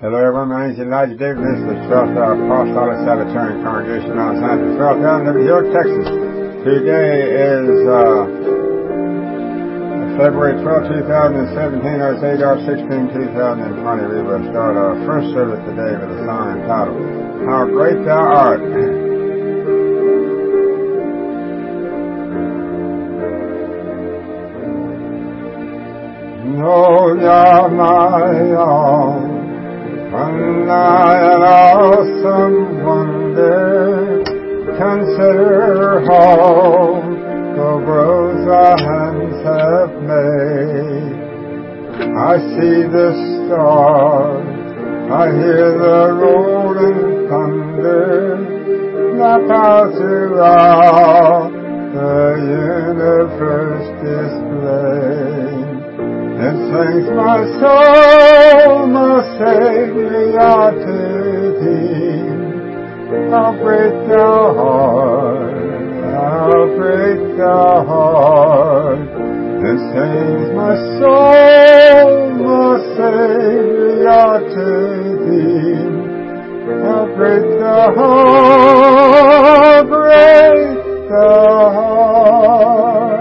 Hello everyone, my name is Elijah Davis. This is the 12th Apostolic Salvatarian Congregation on Santa Philadelphia, New York, Texas. Today is February 12, 2017, or it's 8/16, 2020. We will start our first service today with a song entitled, How Great Thou Art. Oh, Yah, my all, an awesome wonder, consider all the worlds our hands have made. I see the stars, I hear the rolling thunder, that power throughout the universe display. And sings my soul, my Savior, to thee. How great thou art, how great thou art. And sings my soul, my Savior, to thee. How great thou art, great thou art.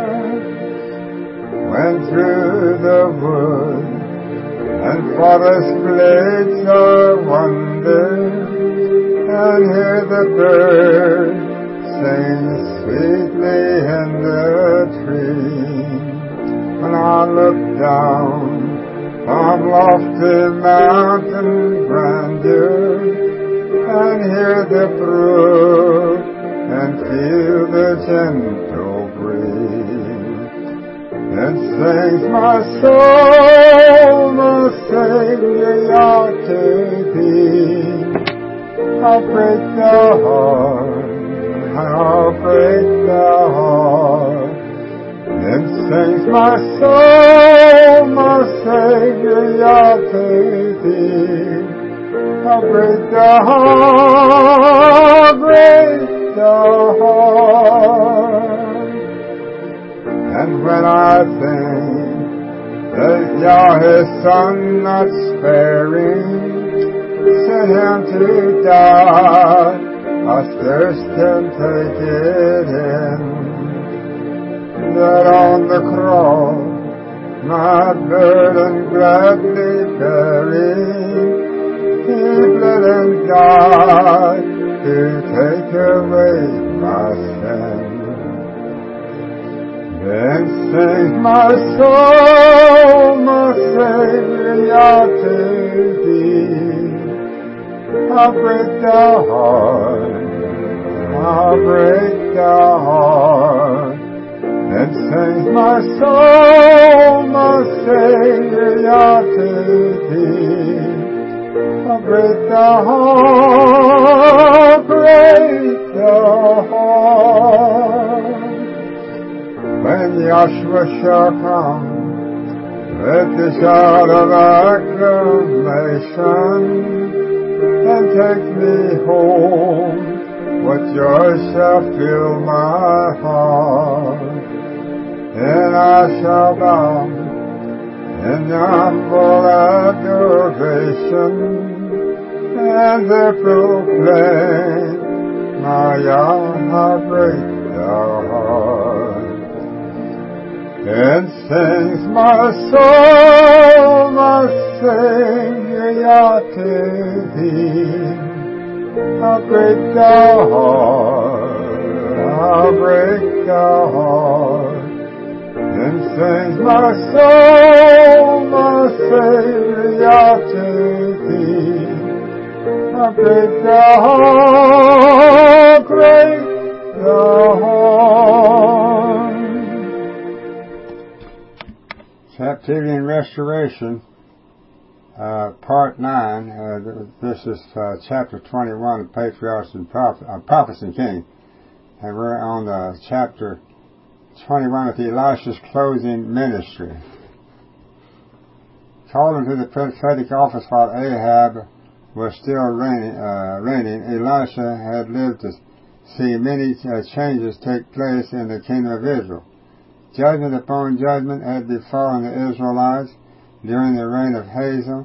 When through the wood and forest glades I wander, and hear the bird sing sweetly in the tree. When I look down from lofty mountain grandeur, and hear the brook and feel the gentle breeze, and sings my soul, my Savior, to thee. How great thou art, how great thou art. Then sings my soul, my Savior, to thee. How great thou art, great thou art. And when I think that Yah his Son not sparing sent him to die, I scarce can take it in, that on the cross my burden gladly bearing, he bled and died to take away my sin. Then sings my soul, my Savior, to thee. How great thou art, how great thou art. Then sings my soul, my Savior, to thee. How great thou art, great thou art. When Yahshua shall come with the shout of acclamation and take me home, what joy shall fill my heart. And I shall bow in humble adoration and there proclaim, my Yah, how great thou art. And sings my soul, my Savior, to thee. How great thou art, how great thou art. And sings my soul, my Savior, to thee. How great thou art, great thou art. Captivity and Restoration, Part 9. This is Chapter 21 of Patriarchs and Prophets and Kings. And we're on Chapter 21 of Elisha's closing ministry. Called into the prophetic office while Ahab was still reigning, Elisha had lived to see many changes take place in the kingdom of Israel. Judgment upon judgment had befallen the Israelites during the reign of Hazael,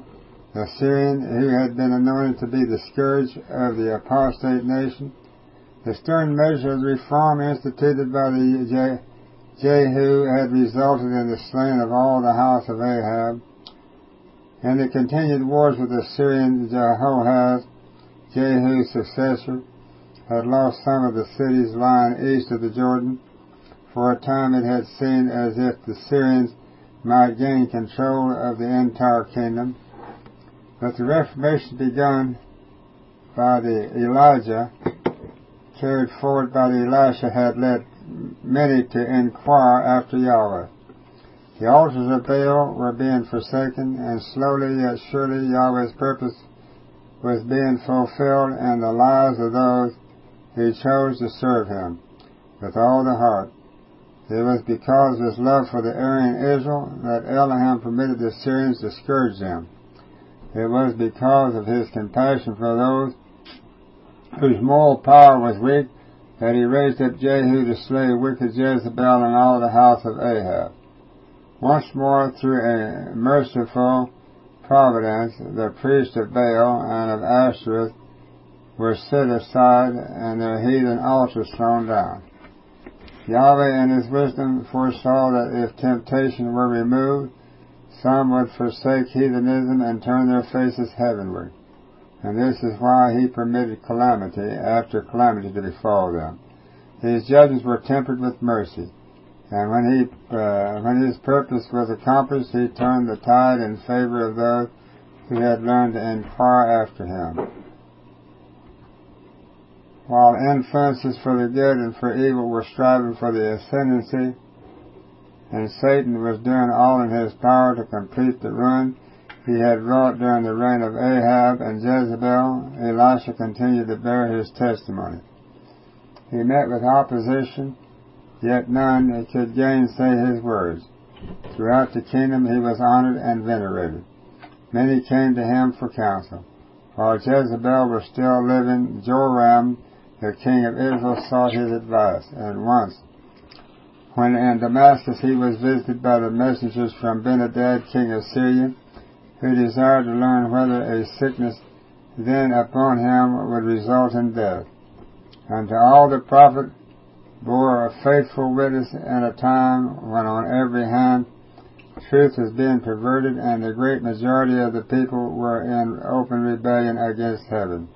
the Syrian who had been anointed to be the scourge of the apostate nation. The stern measure of reform instituted by the Jehu had resulted in the slaying of all the house of Ahab, and the continued wars with the Syrian Jehoahaz, Jehu's successor, had lost some of the cities lying east of the Jordan. For a time it had seemed as if the Syrians might gain control of the entire kingdom. But the reformation begun by the Elijah, carried forward by the Elisha, had led many to inquire after Yahweh. The altars of Baal were being forsaken, and slowly yet surely Yahweh's purpose was being fulfilled in the lives of those who chose to serve Him with all the heart. It was because of His love for the Aryan Israel that Elohim permitted the Syrians to scourge them. It was because of His compassion for those whose moral power was weak that He raised up Jehu to slay wicked Jezebel and all the house of Ahab. Once more, through a merciful providence, the priests of Baal and of Ashtoreth were set aside and their heathen altars thrown down. Yahweh in His wisdom foresaw that if temptation were removed, some would forsake heathenism and turn their faces heavenward. And this is why He permitted calamity after calamity to befall them. His judgments were tempered with mercy. And when His purpose was accomplished, He turned the tide in favor of those who had learned to inquire after Him. While influences for the good and for evil were striving for the ascendancy, and Satan was doing all in his power to complete the ruin he had wrought during the reign of Ahab and Jezebel, Elisha continued to bear his testimony. He met with opposition, yet none could gainsay his words. Throughout the kingdom he was honored and venerated. Many came to him for counsel. While Jezebel was still living, Joram, the king of Israel, sought his advice, and once, when in Damascus he was visited by the messengers from Ben-Hadad, king of Syria, who desired to learn whether a sickness then upon him would result in death. And to all the prophet bore a faithful witness in a time when on every hand truth was being perverted and the great majority of the people were in open rebellion against heaven.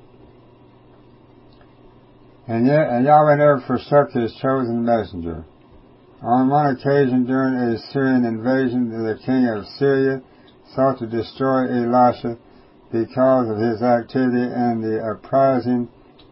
And yet Yahweh never forsook His chosen messenger. On one occasion during a Syrian invasion, the king of Syria sought to destroy Elisha because of his activity in the apprising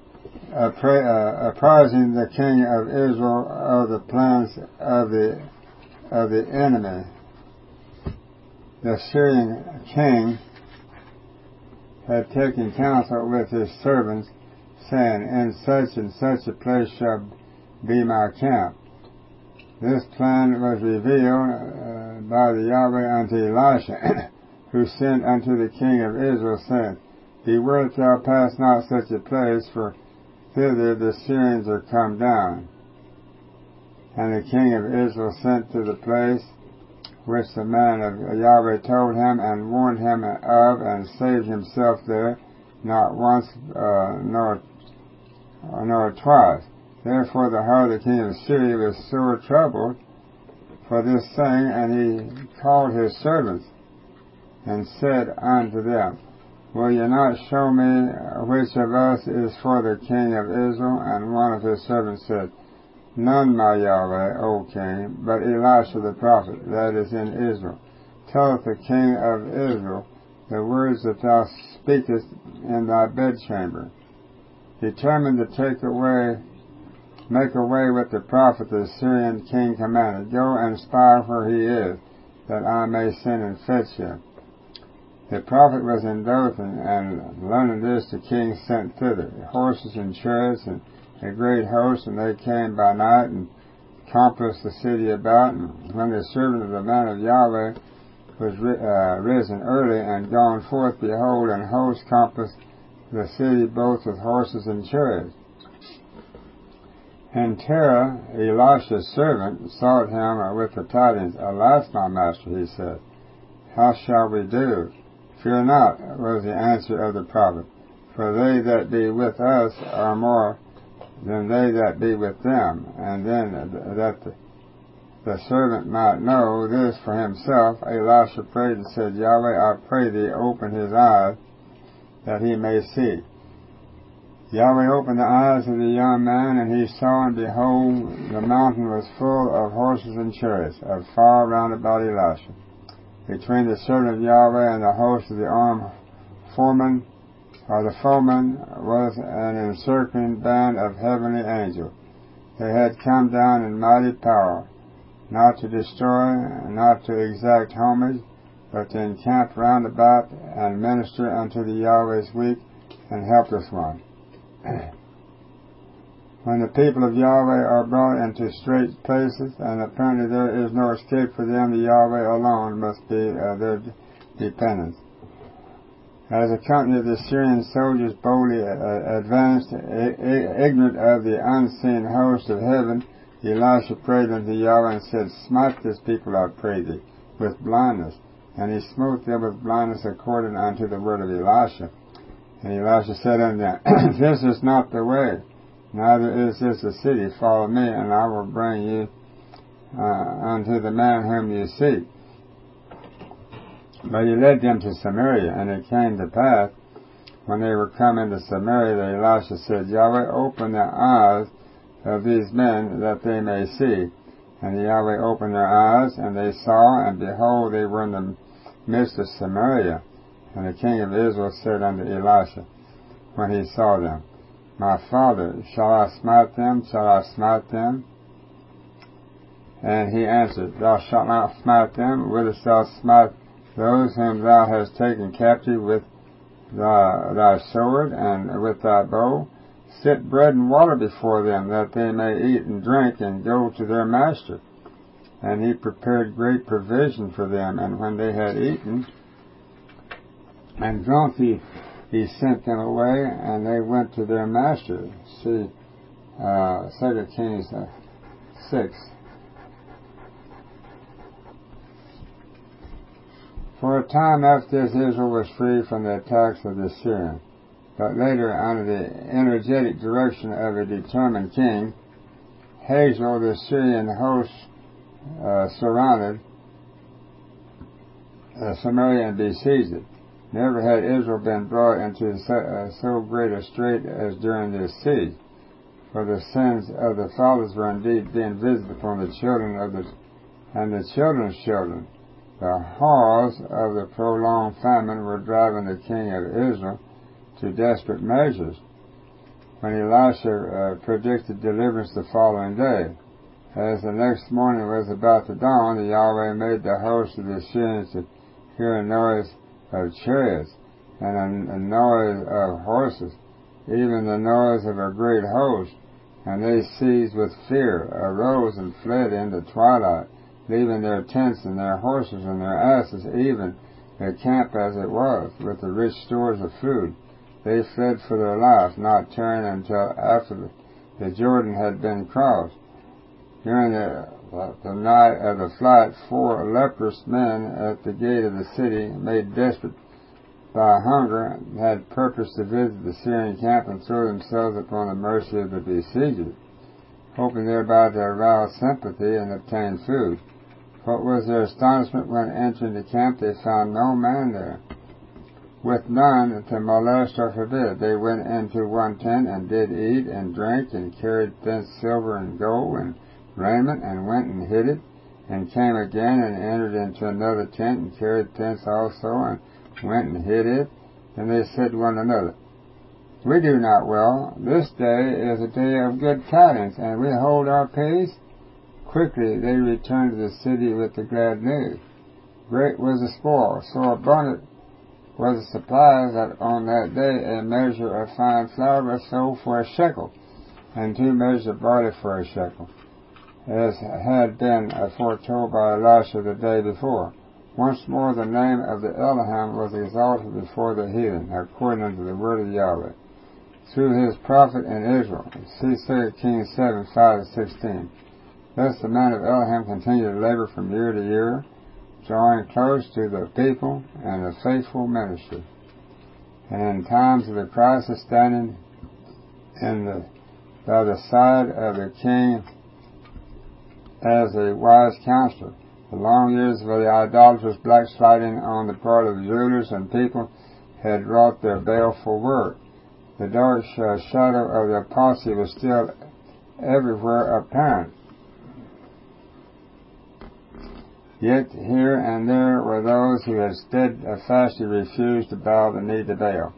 the king of Israel of the plans of the enemy. The Syrian king had taken counsel with his servants, saying, "In such and such a place shall be my camp." This plan was revealed by the Yahweh unto Elisha, who sent unto the king of Israel, saying, "Beware that thou pass not such a place, for thither the Syrians are come down." And the king of Israel sent to the place which the man of Yahweh told him, and warned him of, and saved himself there, not once nor twice. Therefore the heart of the king of Syria was sore troubled for this thing, and he called his servants, and said unto them, "Will ye not show me which of us is for the king of Israel?" And one of his servants said, "None, my Yahweh, O king, but Elisha the prophet, that is in Israel, telleth the king of Israel the words that thou speakest in thy bedchamber." Determined to make away with the prophet, the Syrian king commanded, "Go and spy where he is, that I may send and fetch him." The prophet was in Dothan, and learning this, the king sent thither horses and chariots and a great host, and they came by night and compassed the city about. And when the servant of the man of Yahweh was risen early and gone forth, behold, an host compassed the city both with horses and chariots. And Terah, Elisha's servant, sought him with the tidings. "Alas, my master," he said, "how shall we do? Fear not, was the answer of the prophet, for they that be with us are more than they that be with them. And then that the servant might know this for himself, Elisha prayed and said, Yahweh, I pray thee, open his eyes, that he may see. Yahweh opened the eyes of the young man, and he saw, and behold, the mountain was full of horses and chariots of fire round about Elisha. Between the servant of Yahweh and the host of the armed foeman was an encircling band of heavenly angels. They had come down in mighty power, not to destroy, not to exact homage, but to encamp round about and minister unto the Yahweh's weak and helpless one. When the people of Yahweh are brought into strait places, and apparently there is no escape for them, the Yahweh alone must be their dependence. As a company of the Syrian soldiers boldly advanced, ignorant of the unseen host of heaven, Elisha prayed unto Yahweh and said, Smite this people, I pray thee, with blindness. And he smote them with blindness according unto the word of Elisha. And Elisha said unto them, This is not the way, neither is this the city. Follow me, and I will bring you unto the man whom you seek. But he led them to Samaria, and it came to pass, when they were come into Samaria, that Elisha said, Yahweh, open the eyes of these men, that they may see. And Yahweh opened their eyes, and they saw, and behold, they were in the midst of Samaria. And the king of Israel said unto Elisha, when he saw them, My father, shall I smite them? Shall I smite them? And he answered, Thou shalt not smite them. Wouldst thou smite those whom thou hast taken captive with thy sword and with thy bow? Set bread and water before them, that they may eat and drink, and go to their master. And he prepared great provision for them, and when they had eaten and drunk, he sent them away, and they went to their master. See 2 Kings 6. For a time after this, Israel was free from the attacks of the Syrians. But later, under the energetic direction of a determined king, Hazael, the Syrian host, surrounded Samaria and besieged it. Never had Israel been brought into so great a strait as during this siege, for the sins of the fathers were indeed being visited upon the children and the children's children. The horrors of the prolonged famine were driving the king of Israel to desperate measures. When Elisha predicted deliverance the following day, as the next morning was about to dawn, the Yahweh made the host of the Syrians to hear a noise of chariots and a noise of horses, even the noise of a great host. And they seized with fear, arose and fled in the twilight, leaving their tents and their horses and their asses, even their camp as it was, with the rich stores of food. They fled for their life, not turning until after the Jordan had been crossed. During the night of the flight, 4 leprous men at the gate of the city, made desperate by hunger, had purposed to visit the Syrian camp and throw themselves upon the mercy of the besiegers, hoping thereby to arouse sympathy and obtain food. What was their astonishment when, entering the camp, they found no man there, with none to molest or forbid. They went into one tent and did eat and drink, and carried thence silver and gold and raiment, and went and hid it, and came again and entered into another tent, and carried thence also, and went and hid it. And they said to one another, We do not well. This day is a day of good tidings, and we hold our peace. Quickly they returned to the city with the glad news. Great was the spoil, so abundant was the supply, that on that day a measure of fine flour was sold for a shekel, and 2 measures of barley for a shekel, as had been foretold by Elisha the day before. Once more the name of the Elohim was exalted before the heathen, according unto the word of Yahweh, through his prophet in Israel. See 2 Kings 7:5-16. Thus the man of Elohim continued to labor from year to year, drawing close to the people and the faithful ministry. And in times of the crisis, standing by the side of the king as a wise counselor. The long years of the idolatrous backsliding on the part of the rulers and people had wrought their baleful work. The dark shadow of the apostasy was still everywhere apparent. Yet here and there were those who had steadfastly refused to bow the knee to Baal.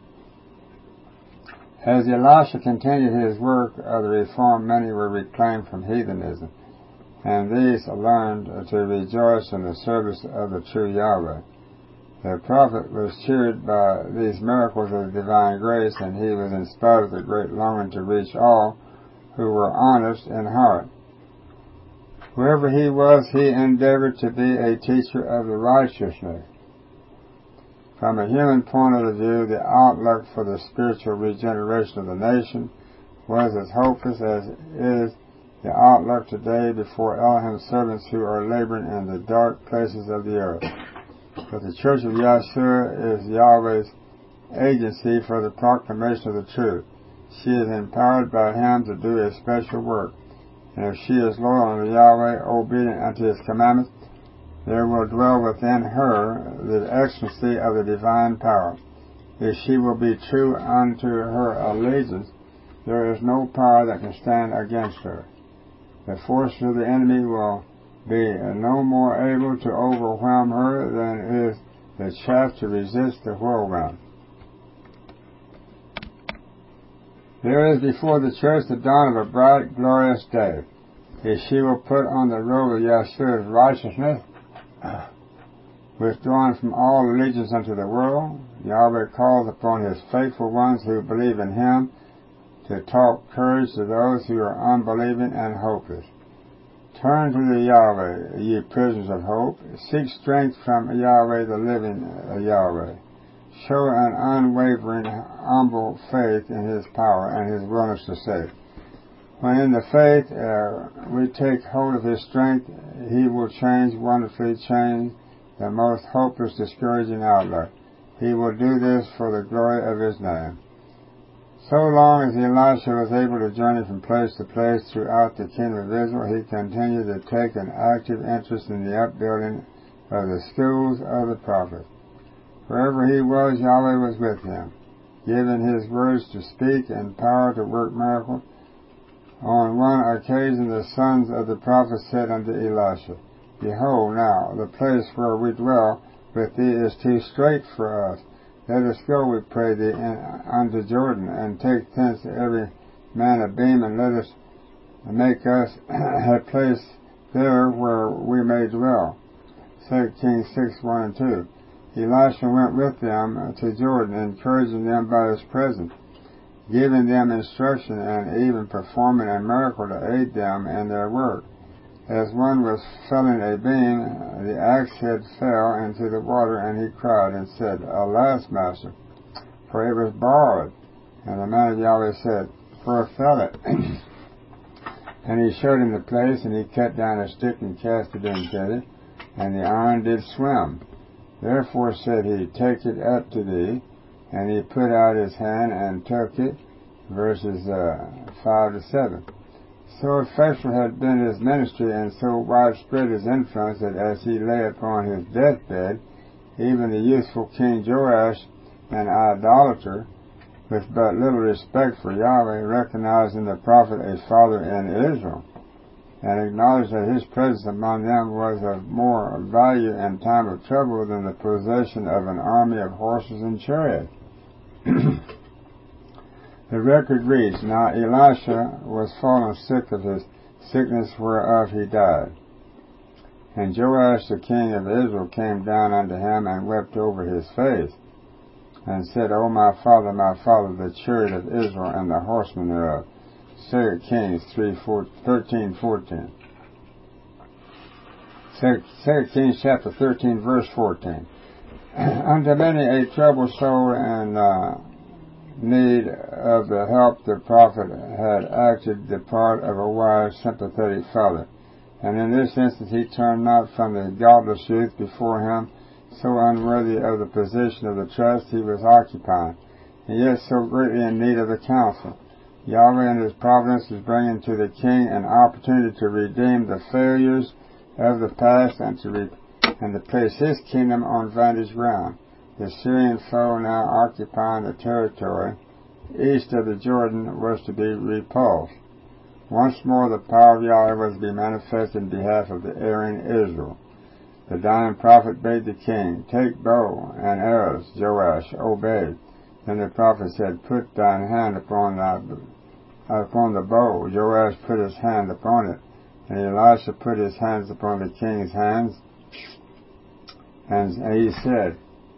As Elisha continued his work of the reform, many were reclaimed from heathenism, and these learned to rejoice in the service of the true Yahweh. The prophet was cheered by these miracles of divine grace, and he was inspired with a great longing to reach all who were honest in heart. Wherever he was, he endeavored to be a teacher of the righteousness. From a human point of view, the outlook for the spiritual regeneration of the nation was as hopeless as is the outlook today before Elohim's servants who are laboring in the dark places of the earth. But the Church of Yahshua is Yahweh's agency for the proclamation of the truth. She is empowered by Him to do a special work. And if she is loyal unto Yahweh, obedient unto His commandments, there will dwell within her the excellency of the divine power. If she will be true unto her allegiance, there is no power that can stand against her. The forces of the enemy will be no more able to overwhelm her than is the chaff to resist the whirlwind. There is before the church the dawn of a bright, glorious day. If she will put on the robe of Yahshua's righteousness, withdrawn from all allegiance unto the world, Yahweh calls upon His faithful ones who believe in Him to talk courage to those who are unbelieving and hopeless. Turn to the Yahweh, ye prisoners of hope. Seek strength from Yahweh, the living Yahweh. Show an unwavering, humble faith in His power and His willingness to save. When in the faith we take hold of His strength, He will wonderfully change the most hopeless, discouraging outlook. He will do this for the glory of His name. So long as Elisha was able to journey from place to place throughout the kingdom of Israel, he continued to take an active interest in the upbuilding of the schools of the prophets. Wherever he was, Yahweh was with him, giving His words to speak and power to work miracles. On one occasion the sons of the prophet said unto Elisha, Behold now, the place where we dwell with thee is too strait for us. Let us go, we pray thee, unto Jordan, and take thence every man a beam, and let us make us a place there where we may dwell. 2 Kings 6:1 and 2. Elisha went with them to Jordan, encouraging them by his presence, giving them instruction, and even performing a miracle to aid them in their work. As one was felling a beam, the axe head fell into the water, and he cried and said, Alas, master, for it was borrowed. And the man of Yahweh said, Where fell it? And he showed him the place, and he cut down a stick and cast it into it, and the iron did swim. Therefore said he, Take it up to thee. And he put out his hand and took it. Verses 5 to 7. So effectual had been his ministry, and so widespread his influence, that as he lay upon his deathbed, even the youthful King Joash, an idolater, with but little respect for Yahweh, recognized in the prophet a father in Israel, and acknowledged that his presence among them was of more value in time of trouble than the possession of an army of horses and chariots. The record reads, Now Elisha was fallen sick of his sickness whereof he died. And Joash the king of Israel came down unto him and wept over his face, and said, O my father, the chariot of Israel and the horsemen thereof. 2 Kings 13:14. 2 Kings chapter 13, verse 14. Unto many a troubled soul and need of the help the prophet had acted the part of a wise, sympathetic father. And in this instance he turned not from the godless youth before him, so unworthy of the position of the trust he was occupying, and yet so greatly in need of the counsel. Yahweh in his providence is bringing to the king an opportunity to redeem the failures of the past and to place his kingdom on vantage ground. The Syrian foe now occupying the territory east of the Jordan was to be repulsed. Once more the power of Yahweh was to be manifested in behalf of the erring Israel. The dying prophet bade the king, "Take bow and arrows." Joash obeyed. Then the prophet said, "Put thine hand upon the bow." Joash put his hand upon it, and Elisha put his hands upon the king's hands, and he said,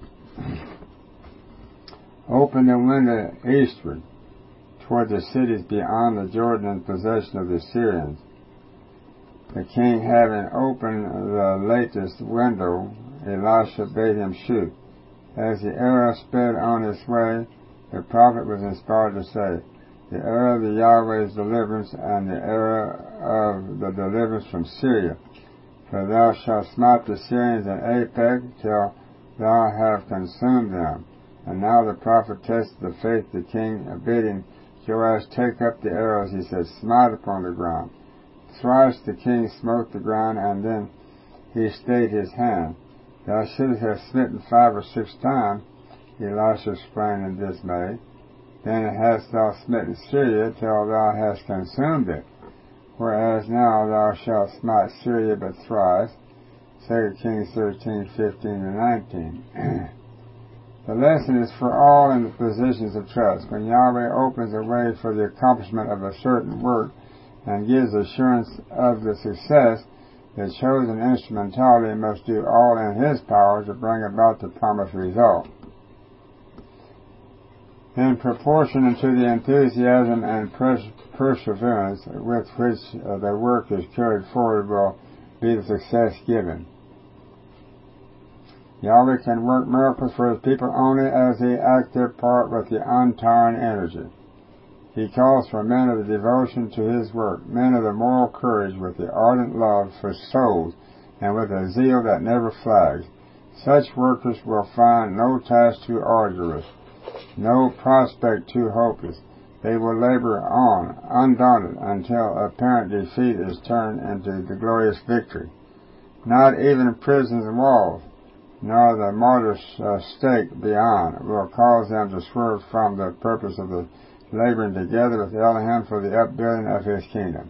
"Open the window eastward, toward the cities beyond the Jordan in possession of the Syrians." The king having opened the latest window, Elisha bade him shoot. As the arrow sped on its way, the prophet was inspired to say, "The arrow of the Yahweh's deliverance, and the arrow of the deliverance from Syria. For thou shalt smite the Syrians in Aphek till thou have consumed them." And now the prophet tested the faith of the king, bidding Joash take up the arrows. He said, "Smite upon the ground." Thrice the king smote the ground, and then he stayed his hand. "Thou shouldst have smitten 5 or 6 times," Elisha explained in dismay. "Then hast thou smitten Syria till thou hast consumed it. Whereas now thou shalt smite Syria but thrice." 2 Kings 13:15-19. The lesson is for all in the positions of trust. When Yahweh opens a way for the accomplishment of a certain work and gives assurance of the success, the chosen instrumentality must do all in his power to bring about the promised result. In proportion to the enthusiasm and perseverance with which the work is carried forward will be the success given. Yahweh can work miracles for his people only as they act their part with the untiring energy. He calls for men of the devotion to his work, men of the moral courage with the ardent love for souls, and with a zeal that never flags. Such workers will find no task too arduous, no prospect too hopeless. They will labor on, undaunted, until apparent defeat is turned into the glorious victory. Not even prison's walls, nor the martyr's stake beyond, will cause them to swerve from the purpose of the laboring together with Elohim for the upbuilding of his kingdom.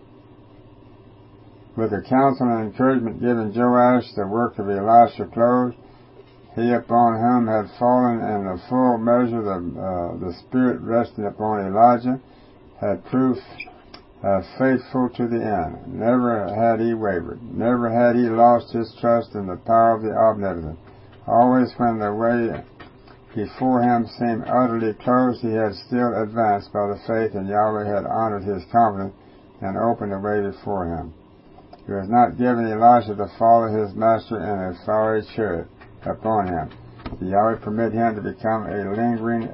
With the counsel and encouragement given Joash, the work of Elisha closed. He upon whom had fallen in the full measure the Spirit resting upon Elijah had proved faithful to the end. Never had he wavered. Never had he lost his trust in the power of the Omnipotent. Always when the way before him seemed utterly closed, he had still advanced by the faith, and Yahweh had honored his confidence and opened the way before him. He was not given Elisha to follow his master in a fiery chariot upon him. Yahweh permit him to become a lingering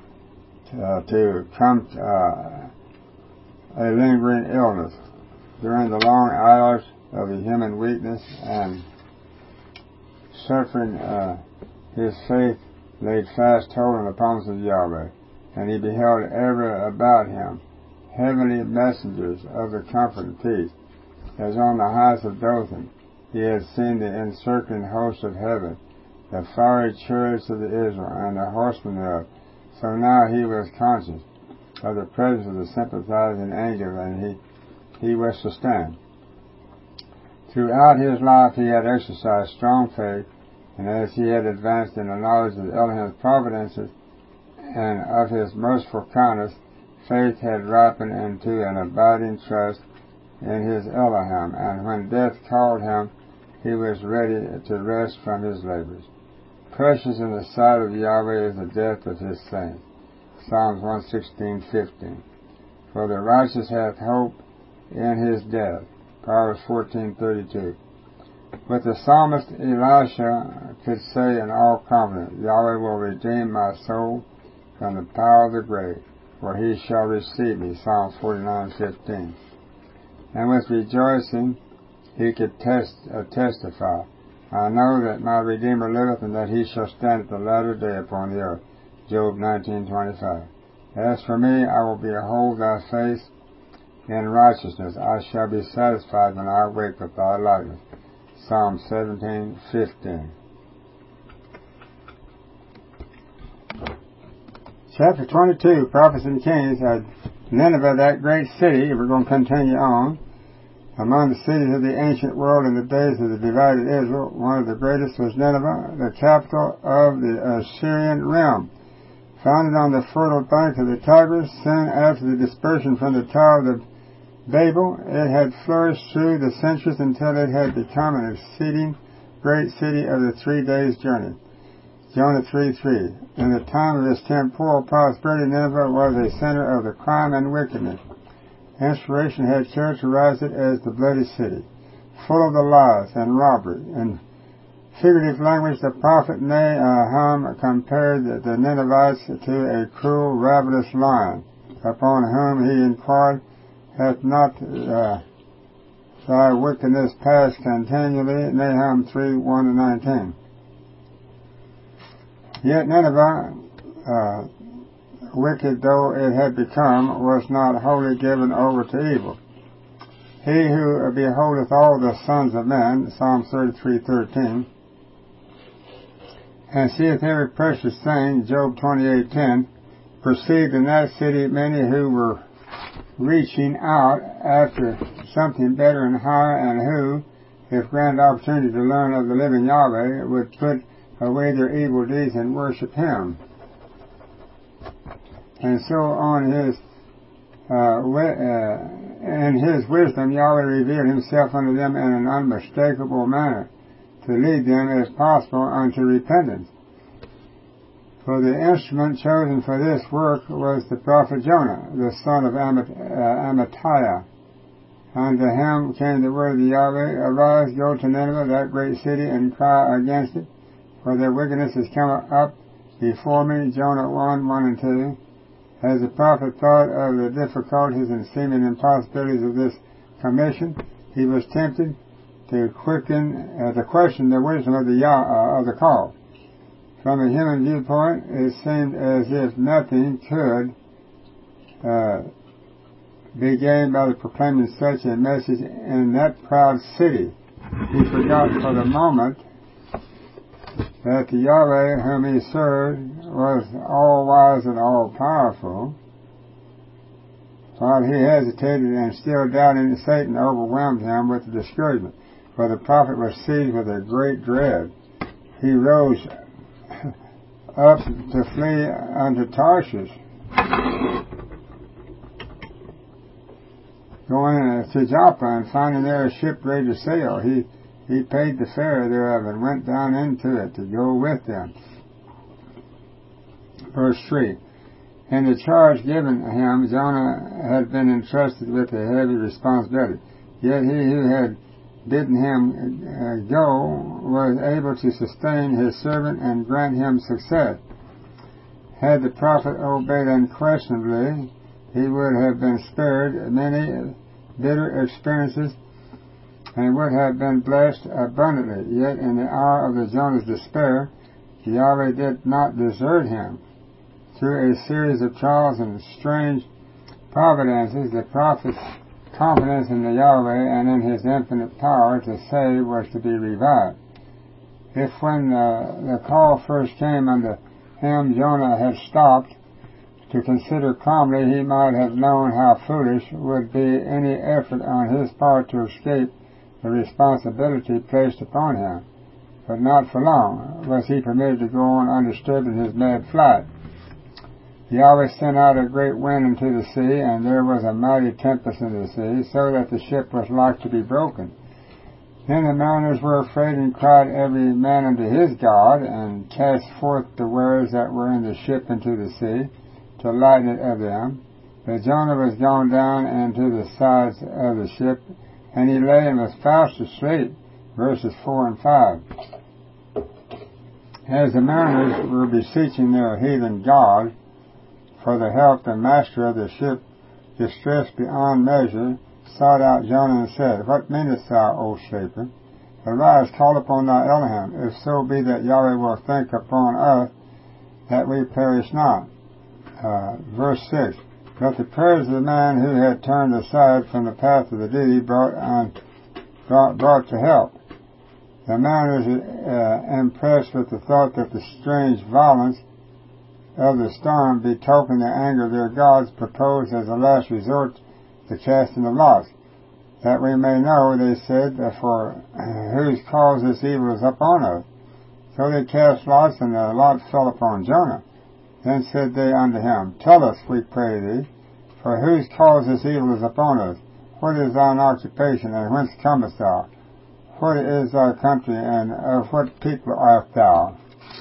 illness during the long hours of the human weakness and suffering. His faith laid fast hold on the promise of Yahweh, and he beheld ever about him heavenly messengers of the comfort and peace. As on the heights of Dothan he had seen the encircling host of heaven, the fiery chariots of the Israel, and the horsemen thereof. So now he was conscious of the presence of the sympathizing angel, and he was sustained. Throughout his life he had exercised strong faith, and as he had advanced in the knowledge of Elohim's providences and of his merciful kindness, faith had ripened into an abiding trust in his Elohim, and when death called him, he was ready to rest from his labors. Precious in the sight of Yahweh is the death of his saints. Psalms 116:15. For the righteous hath hope in his death. Proverbs 14:32. But the psalmist Elisha could say in all confidence, Yahweh will redeem my soul from the power of the grave, for he shall receive me. Psalms 49:15. And with rejoicing he could testify, I know that my Redeemer liveth, and that he shall stand at the latter day upon the earth. Job 19:25. As for me, I will behold thy face in righteousness. I shall be satisfied when I awake with thy likeness. Psalm 17:15. Chapter 22, Prophets and Kings. Nineveh, that great city, we're going to continue on. Among the cities of the ancient world in the days of the divided Israel, one of the greatest was Nineveh, the capital of the Assyrian realm. Founded on the fertile bank of the Tigris, soon after the dispersion from the Tower of Babel, it had flourished through the centuries until it had become an exceeding great city of the 3 days' journey. Jonah 3:3. In the time of its temporal prosperity, Nineveh was a center of the crime and wickedness. Inspiration had characterized it as the bloody city, full of the lies and robbery. In figurative language, the prophet Nahum compared the Ninevites to a cruel, ravenous lion, upon whom he inquired, hath not thy wickedness passed continually? Nahum 3:1-19. Yet Nineveh, wicked though it had become, was not wholly given over to evil. He who beholdeth all the sons of men, Psalm 33:13, and seeth every precious thing, Job 28:10, perceived in that city many who were reaching out after something better and higher, and who, if granted opportunity to learn of the living Yahweh, would put away their evil deeds and worship Him. And so on in His wisdom, Yahweh revealed Himself unto them in an unmistakable manner, to lead them, if possible, unto repentance. For the instrument chosen for this work was the prophet Jonah, the son of Amittai. Unto him came the word of the Yahweh, Arise, go to Nineveh, that great city, and cry against it, for their wickedness is come up before me. Jonah 1:1-2. As the prophet thought of the difficulties and seeming impossibilities of this commission, he was tempted to question the wisdom of the call. From a human viewpoint, it seemed as if nothing could be gained by the proclaiming such a message in that proud city. He forgot for the moment that the Yahweh whom he served was all-wise and all-powerful. While he hesitated and still doubting, Satan overwhelmed him with discouragement, for the prophet was seized with a great dread. He rose up to flee unto Tarshish, going to Joppa, and finding there a ship ready to sail, he paid the fare thereof and went down into it to go with them. Verse 3. In the charge given him, Jonah had been entrusted with a heavy responsibility. Yet he who had bidden him go was able to sustain his servant and grant him success. Had the prophet obeyed unquestionably, he would have been spared many bitter experiences and would have been blessed abundantly. Yet in the hour of the Jonah's despair, Yahweh did not desert him. Through a series of trials and strange providences, the prophet's confidence in the Yahweh and in His infinite power to save was to be revived. If when the call first came unto him, Jonah had stopped to consider calmly, he might have known how foolish would be any effort on his part to escape the responsibility placed upon him. But not for long was he permitted to go on undisturbed in his mad flight. Yahweh sent out a great wind into the sea, and there was a mighty tempest in the sea, so that the ship was like to be broken. Then the mariners were afraid, and cried every man unto his God, and cast forth the wares that were in the ship into the sea, to lighten it of them. But Jonah was gone down into the sides of the ship, and he lay and was fast asleep. Verses 4 and 5. As the mariners were beseeching their heathen god for the help, the master of the ship, distressed beyond measure, sought out Jonah and said, What meanest thou, O sleeper? Arise, call upon thy Elohim, if so be that Yahweh will think upon us, that we perish not. Verse 6. But the prayers of the man who had turned aside from the path of the duty brought to help. The man was impressed with the thought that the strange violence of the storm betokened the anger of their gods, proposed as a last resort the casting of lots. That we may know, they said, for whose cause this evil is upon us. So they cast lots, and the lot fell upon Jonah. Then said they unto him, Tell us, we pray thee, for whose cause this evil is upon us? What is thine occupation, and whence comest thou? What is thy country, and of what people art thou?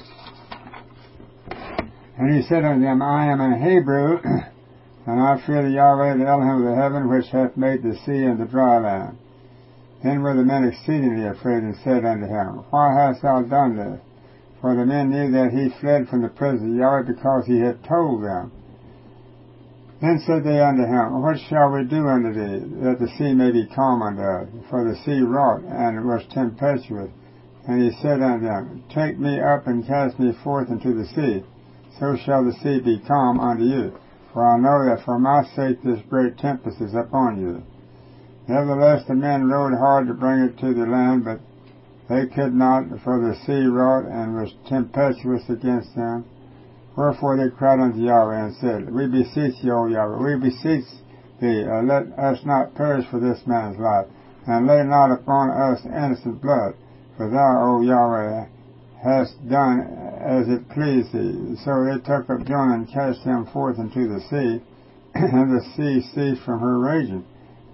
And he said unto them, I am an Hebrew, and I fear the Yahweh, the Elohim of the heaven, which hath made the sea and the dry land. Then were the men exceedingly afraid, and said unto him, Why hast thou done this? For the men knew that he fled from the presence of Yahweh, because he had told them. Then said they unto him, What shall we do unto thee, that the sea may be calm unto us? For the sea wrought, and was tempestuous. And he said unto them, Take me up, and cast me forth into the sea. So shall the sea be calm unto you. For I know that for my sake this great tempest is upon you. Nevertheless the men rowed hard to bring it to the land, but they could not, for the sea wrought, and was tempestuous against them. Wherefore they cried unto Yahweh, and said, We beseech thee, O Yahweh, we beseech thee, let us not perish for this man's life, and lay not upon us innocent blood. For thou, O Yahweh, hast done as it pleased thee. So they took up Jonah and cast him forth into the sea, and the sea ceased from her raging.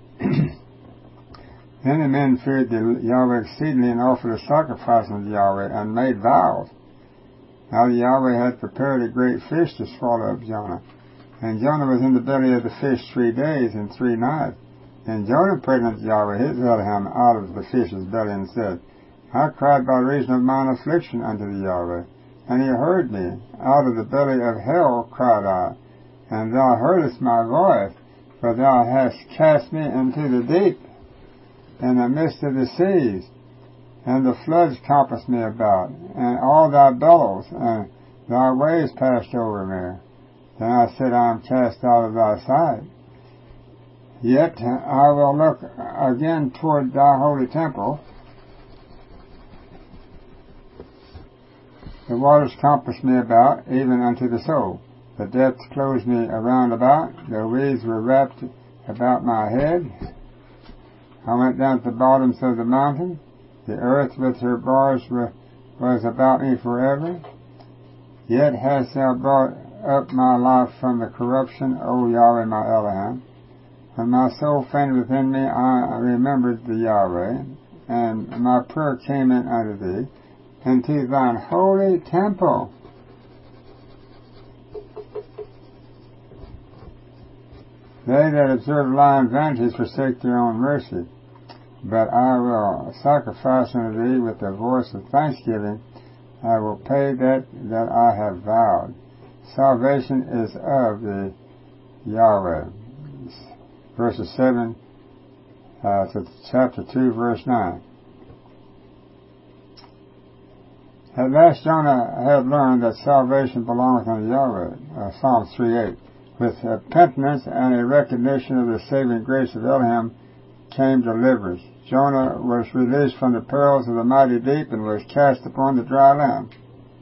Then the men feared the Yahweh exceedingly, and offered a sacrifice unto Yahweh, and made vows. Now the Yahweh had prepared a great fish to swallow up Jonah. And Jonah was in the belly of the fish 3 days and 3 nights. And Jonah prayed unto Yahweh his Elohim out of the fish's belly, and said, I cried by reason of mine affliction unto the Yahweh, and he heard me. Out of the belly of hell cried I, and thou heardest my voice, for thou hast cast me into the deep, in the midst of the seas, and the floods compassed me about, and all thy billows, and thy waves passed over me. Then I said, I am cast out of thy sight. Yet I will look again toward thy holy temple. The waters compassed me about, even unto the soul. The depths closed me around about. The weeds were wrapped about my head. I went down to the bottoms of the mountain. The earth with her bars was about me forever. Yet hast thou brought up my life from the corruption, O Yahweh my Elohim. When my soul fainted within me, I remembered the Yahweh, and my prayer came in unto thee, into thine holy temple. They that observe lying vanities forsake their own mercy. But I will sacrifice unto thee with the voice of thanksgiving. I will pay that I have vowed. Salvation is of the Yahweh. Verses 7 to chapter 2, verse 9. At last Jonah had learned that salvation belongeth unto Yahweh. Psalm 3:8. With repentance and a recognition of the saving grace of Elohim came deliverance. Jonah was released from the perils of the mighty deep, and was cast upon the dry land.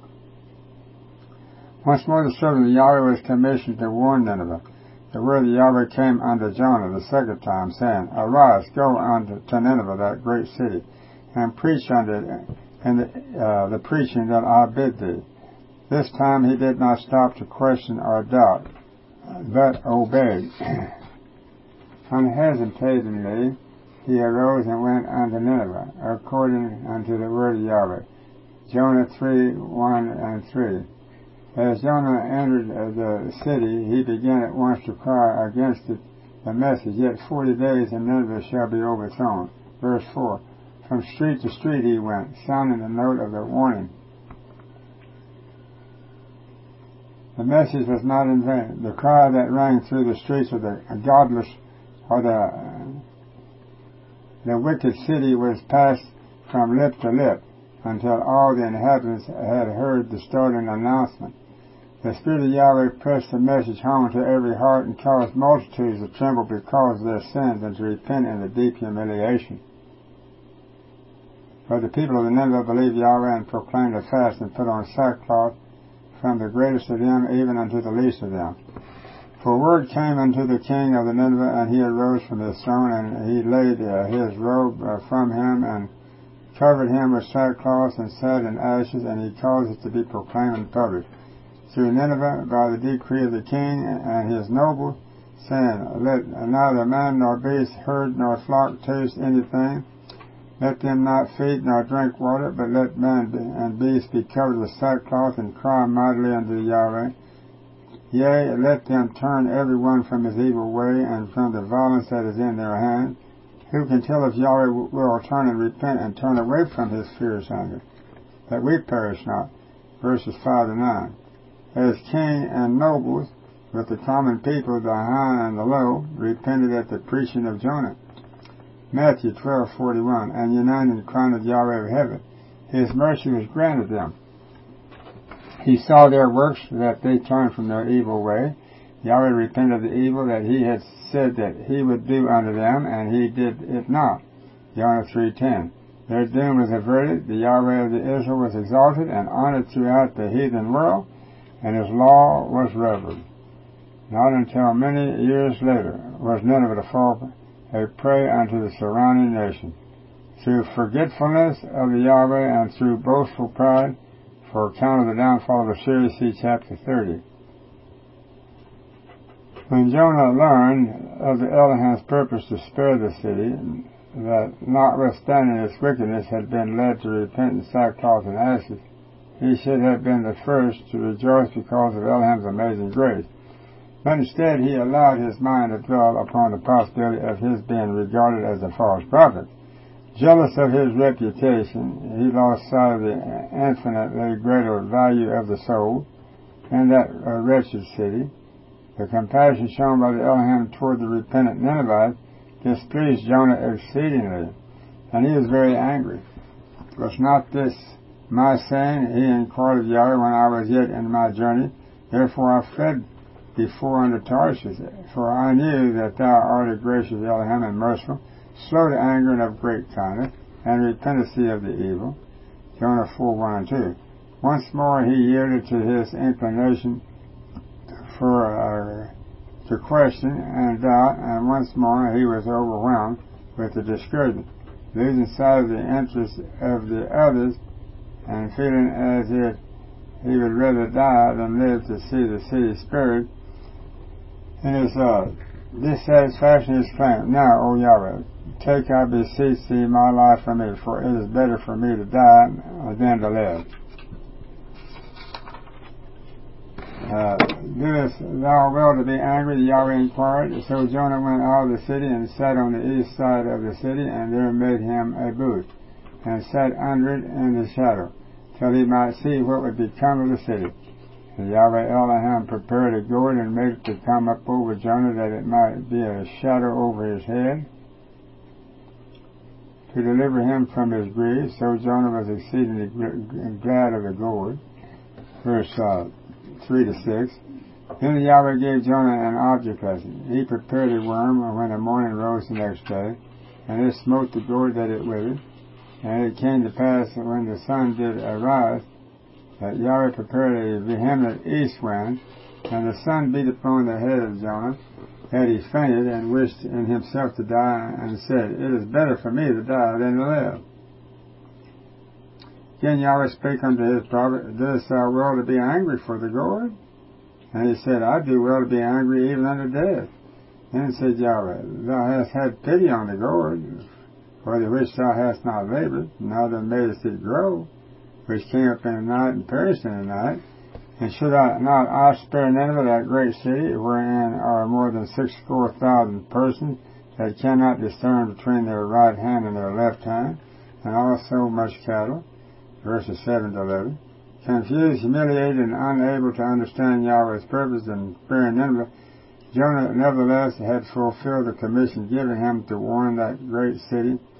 Once more the servant of Yahweh was commissioned to warn Nineveh. The word of Yahweh came unto Jonah the second time, saying, Arise, go unto Nineveh, that great city, and preach unto it, and the preaching that I bid thee. This time he did not stop to question or doubt, but obeyed. Unhesitatingly he arose and went unto Nineveh, according unto the word of Yahweh. Jonah 3:1 and 3. As Jonah entered the city, he began at once to cry against it, the message, Yet 40 days and Nineveh shall be overthrown. Verse 4. From street to street he went, sounding the note of the warning. The message was not in vain. The cry that rang through the streets of the godless, or the the wicked city was passed from lip to lip until all the inhabitants had heard the startling announcement. The Spirit of Yahweh pressed the message home to every heart and caused multitudes to tremble because of their sins and to repent in the deep humiliation. But the people of the Nineveh believed Yahweh and proclaimed a fast and put on sackcloth, from the greatest of them even unto the least of them. For word came unto the king of the Nineveh, and he arose from his throne, and he laid his robe from him, and covered him with sackcloth, and sat in ashes, and he caused it to be proclaimed and published through Nineveh by the decree of the king and his nobles, saying, Let neither man nor beast, herd nor flock taste anything. Let them not feed nor drink water, but let man and beast be covered with sackcloth, and cry mightily unto Yahweh. Yea, let them turn every one from his evil way, and from the violence that is in their hand. Who can tell if Yahweh will turn and repent and turn away from his fierce anger, that we perish not? Verses 5 and 9. As king and nobles, with the common people, the high and the low, repented at the preaching of Jonah. Matthew 12:41. And united in crown of Yahweh of heaven, his mercy was granted them. He saw their works, that they turned from their evil way. Yahweh repented of the evil that he had said that he would do unto them, and he did it not. Jonah 3:10. Their doom was averted, the Yahweh of the Israel was exalted and honored throughout the heathen world, and his law was revered. Not until many years later was Nineveh to fall a prey unto the surrounding nation, through forgetfulness of the Yahweh and through boastful pride, for account of the downfall of Assyria. See chapter 30. When Jonah learned of the Elohim's purpose to spare the city, that notwithstanding its wickedness had been led to repent in sackcloth and ashes, he should have been the first to rejoice because of Elohim's amazing grace. But instead he allowed his mind to dwell upon the possibility of his being regarded as a false prophet. Jealous of his reputation, he lost sight of the infinitely greater value of the soul in that wretched city. The compassion shown by the Elohim toward the repentant Ninevites displeased Jonah exceedingly, and he was very angry. Was not this my saying? He inquired of Yahweh when I was yet in my journey. Therefore I fled before unto Tarshish, for I knew that thou art a gracious Elohim and merciful, slow to anger and of great kindness, and repentest thee of the evil. Jonah 4:1 and 2. Once more he yielded to his inclination to question and doubt, and once more he was overwhelmed with the discouragement, losing sight of the interests of the others, and feeling as if he would rather die than live to see the city spared. In his dissatisfaction exclaimed, Now, O Yahweh, take, I beseech thee, my life from me, for it is better for me to die than to live. Doest thou well to be angry? The Yahweh inquired. So Jonah went out of the city and sat on the east side of the city, and there made him a booth, and sat under it in the shadow, till he might see what would become of the city. And Yahweh Elohim prepared a gourd and made it to come up over Jonah, that it might be a shadow over his head, to deliver him from his grief. So Jonah was exceedingly glad of the gourd. Verse 3 to 6. Then Yahweh gave Jonah an object lesson. He prepared a worm when the morning rose the next day, and it smote the gourd that it withered. And it came to pass that when the sun did arise, that Yahweh prepared a vehement east wind, and the sun beat upon the head of Jonah, that he fainted and wished in himself to die, and said, It is better for me to die than to live. Again Yahweh spake unto his prophet, Doest thou well to be angry for the gourd? And he said, I do well to be angry even unto death. Then said Yahweh, Thou hast had pity on the gourd, for the which thou hast not labored, neither madest it grow, which came up in the night and perished in the night. And should I spare Nineveh, that great city, wherein are more than 64,000 persons that cannot discern between their right hand and their left hand, and also much cattle? Verses 7 to 11. Confused, humiliated, and unable to understand Yahweh's purpose in sparing Nineveh, Jonah nevertheless had fulfilled the commission given him to warn that great city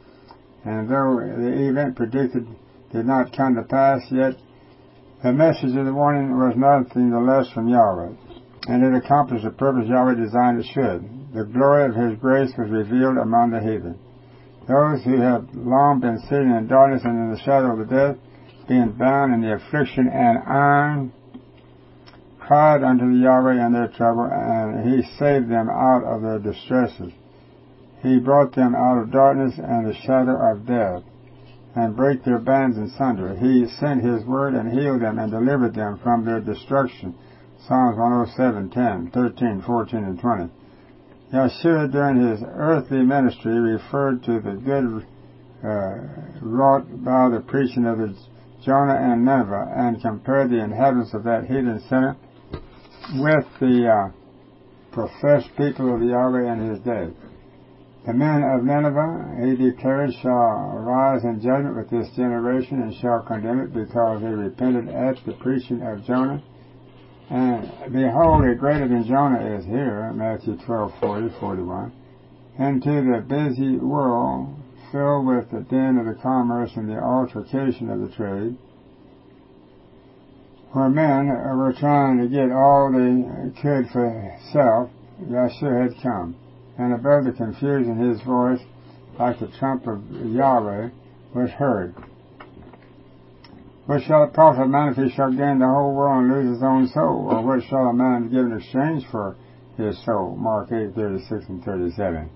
and though the event predicted did not come to pass, yet the message of the warning was nothing the less from Yahweh, and it accomplished the purpose Yahweh designed it should. The glory of His grace was revealed among the heathen. Those who had long been sitting in darkness and in the shadow of the death, being bound in the affliction and iron, cried unto the Yahweh in their trouble, and He saved them out of their distresses. He brought them out of darkness and the shadow of death, and brake their bands in sunder. He sent His word and healed them and delivered them from their destruction. Psalms 107:10, 13, 14, and 20. Yahshua during His earthly ministry referred to the good wrought by the preaching of the Jonah and Nineveh, and compared the inhabitants of that heathen center with the professed people of Yahweh in His day. The men of Nineveh, He declared, shall rise in judgment with this generation and shall condemn it, because they repented at the preaching of Jonah. And behold, a greater than Jonah is here, Matthew 12:40, 41, into the busy world filled with the din of the commerce and the altercation of the trade, where men were trying to get all they could for self. Yahshua had come, and above the confusion His voice, like the trump of Yahweh, was heard. What shall it profit a man if he shall gain the whole world and lose his own soul? Or what shall a man give in exchange for his soul? Mark 8:36 and 37.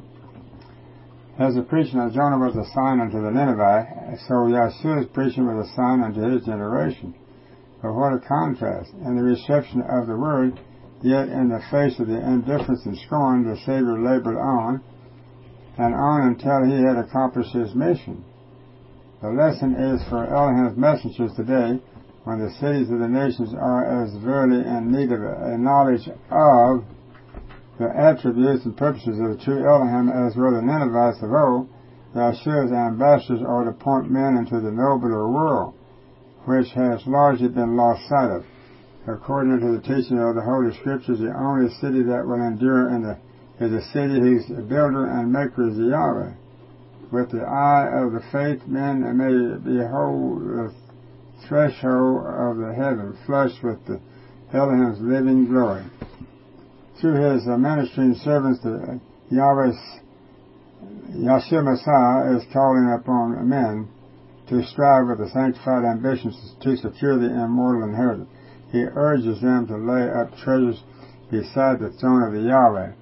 As the preaching of Jonah was a sign unto the Ninevites, so Yahshua's preaching was a sign unto his generation. But what a contrast! In the reception of the word, yet in the face of the indifference and scorn, the Savior labored on, and on until He had accomplished His mission. The lesson is for Elohim's messengers today, when the cities of the nations are as verily in need of a knowledge of the attributes and purposes of the true Elohim as were the Ninevites of old. Yahshua's ambassadors are to point men into the nobler world, which has largely been lost sight of. According to the teaching of the Holy Scriptures, the only city that will endure is a city whose builder and maker is Yahweh. With the eye of the faith, men may behold the threshold of the heaven, flushed with the Elohim's living glory. Through His ministering servants, the Yahshua Messiah is calling upon men to strive with the sanctified ambitions to secure the immortal inheritance. He urges them to lay up treasures beside the throne of the Yahweh.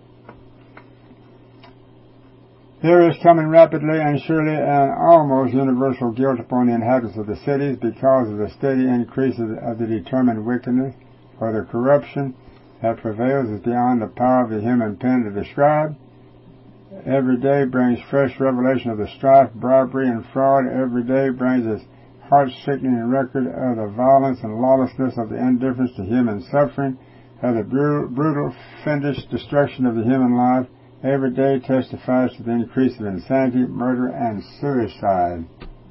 There is coming rapidly and surely an almost universal guilt upon the inhabitants of the cities because of the steady increase of the determined wickedness, for the corruption that prevails is beyond the power of the human pen to describe. Every day brings fresh revelation of the strife, bribery, and fraud. Every day brings its heart-sickening record of the violence and lawlessness of the indifference to human suffering, of the brutal, fiendish destruction of the human life. Every day testifies to the increase of insanity, murder, and suicide.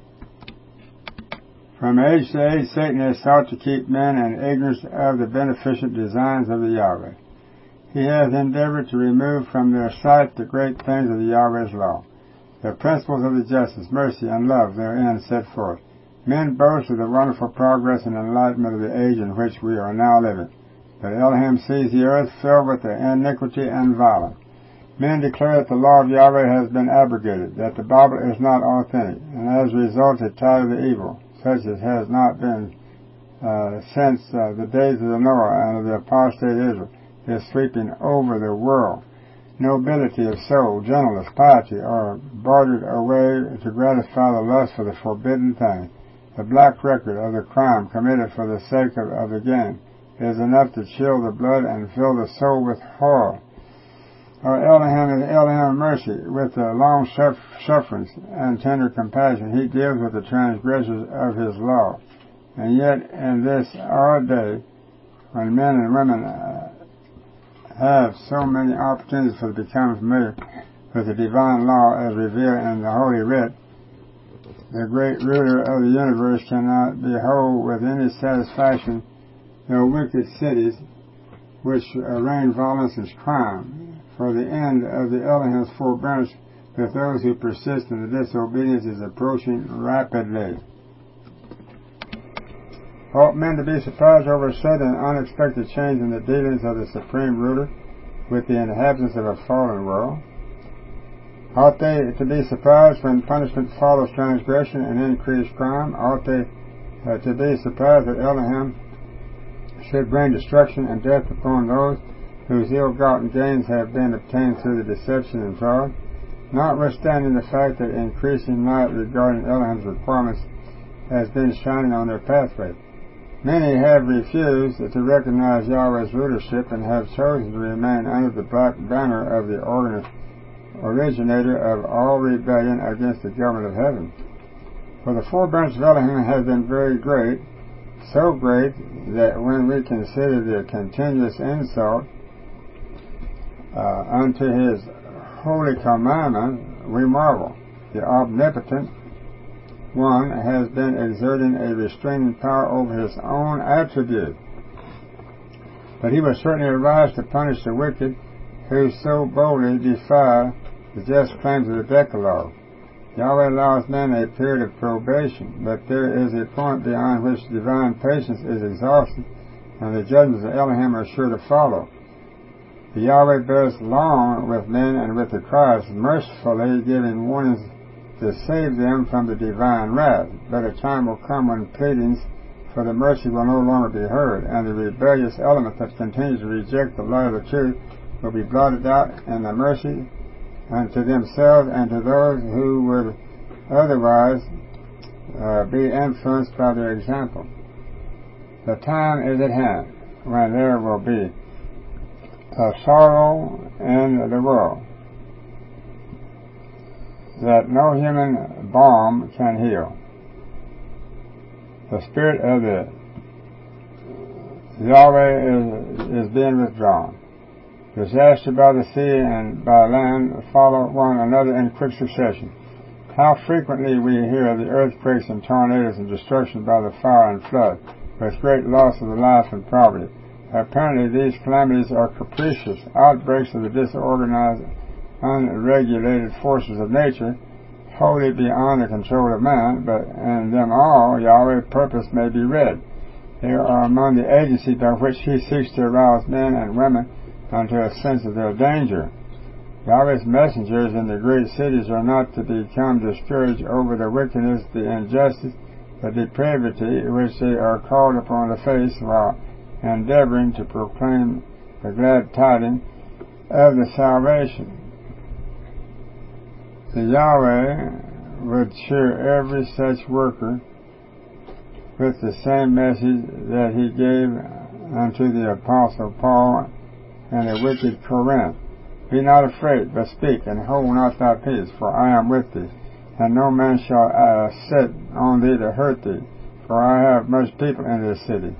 From age to age, Satan has sought to keep men in ignorance of the beneficent designs of the Yahweh. He has endeavored to remove from their sight the great things of the Yahweh's law, the principles of the justice, mercy, and love therein set forth. Men boast of the wonderful progress and enlightenment of the age in which we are now living, but Elohim sees the earth filled with the iniquity and violence. Men declare that the law of Yahweh has been abrogated, that the Bible is not authentic, and as a result the tide of the evil, such as has not been since the days of the Noah and of the apostate Israel, is sweeping over the world. Nobility of soul, gentleness, piety are bartered away to gratify the lust for the forbidden thing. The black record of the crime committed for the sake of the gain is enough to chill the blood and fill the soul with horror. Our Elohim is Elohim of mercy, with the long sufferance and tender compassion. He deals with the transgressors of His law. And yet, in this our day, when men and women have so many opportunities for becoming familiar with the divine law as revealed in the Holy Writ, the great ruler of the universe cannot behold with any satisfaction the wicked cities which reign violence and crime. For the end of the Elohim's forbearance with those who persist in the disobedience is approaching rapidly. Ought men to be surprised over a sudden and unexpected change in the dealings of the supreme ruler with the inhabitants of a fallen world? Ought they to be surprised when punishment follows transgression and increased crime? Ought they to be surprised that Elohim should bring destruction and death upon those whose ill-gotten gains have been obtained through the deception and fraud? Notwithstanding the fact that increasing light regarding Elohim's requirements has been shining on their pathway, many have refused to recognize Yahweh's rulership and have chosen to remain under the black banner of the originator of all rebellion against the government of heaven. For the forbearance of Elohim has been very great, so great that when we consider the continuous insult unto his holy commandment, we marvel. The omnipotent one has been exerting a restraining power over his own attribute. But he will certainly arise to punish the wicked who so boldly defy the just claims of the Decalogue. Yahweh allows men a period of probation, but there is a point beyond which divine patience is exhausted, and the judgments of Elohim are sure to follow. The Yahweh bears long with men and with the Christ, mercifully giving warnings to save them from the divine wrath. But a time will come when pleadings for the mercy will no longer be heard, and the rebellious element that continues to reject the light of the truth will be blotted out, and the mercy unto themselves and to those who would otherwise be influenced by their example. The time is at hand when there will be a sorrow in the world that no human balm can heal. The spirit of the Yahweh is being withdrawn. Disaster by the sea and by land follow one another in quick succession. How frequently we hear of the earthquakes and tornadoes and destruction by the fire and flood, with great loss of the life and property. Apparently these calamities are capricious outbreaks of the disorganized, unregulated forces of nature, wholly beyond the control of man, but in them all Yahweh's purpose may be read. They are among the agencies by which he seeks to arouse men and women unto a sense of their danger. Yahweh's messengers in the great cities are not to become discouraged over the wickedness, the injustice, the depravity which they are called upon to face while endeavoring to proclaim the glad tidings of the salvation. The Yahweh would cheer every such worker with the same message that he gave unto the Apostle Paul and the wicked Corinth. Be not afraid, but speak, and hold not thy peace, for I am with thee, and no man shall sit on thee to hurt thee, for I have much people in this city.